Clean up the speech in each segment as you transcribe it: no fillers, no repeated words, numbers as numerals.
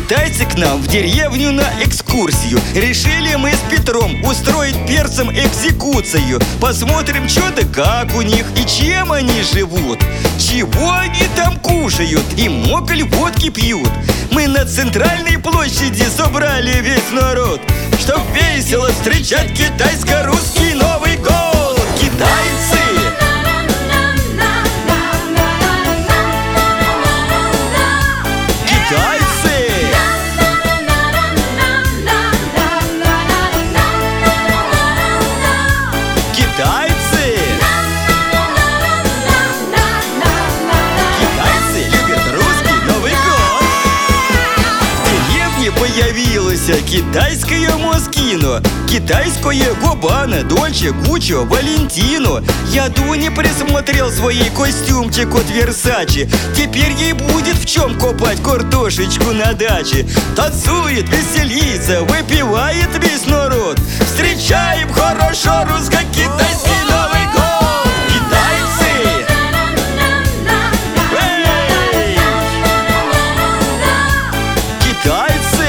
китайцы к нам в деревню на экскурсию. Решили мы с Петром устроить перцам экзекуцию. Посмотрим, что да как у них и чем они живут, чего они там кушают и много ли водки пьют. Мы на центральной площади собрали весь народ, чтоб весело встречать китайско-русский Новый год. Китайцы! Китайское Москино, китайское Гобана, Дольче, Гуччо, Валентино. Я Дуне присмотрел своей костюмчик от Версачи. Теперь ей будет в чем копать картошечку на даче. Танцует, веселится, выпивает весь народ. Встречаем хорошо русско-китайский Новый год. Китайцы! Эй! Китайцы!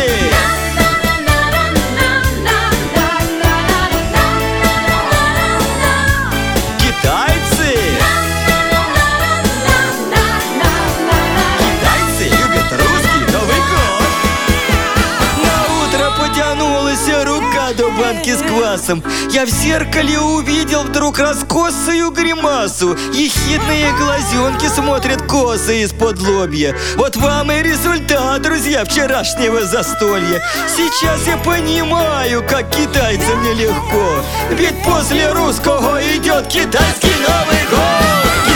До банки с квасом я в зеркале увидел вдруг раскосую гримасу. Ехидные глазенки смотрят косо из-под лобья. Вот вам и результат, друзья, вчерашнего застолья. Сейчас я понимаю, как китайцам нелегко, ведь после русского идет китайский Новый год.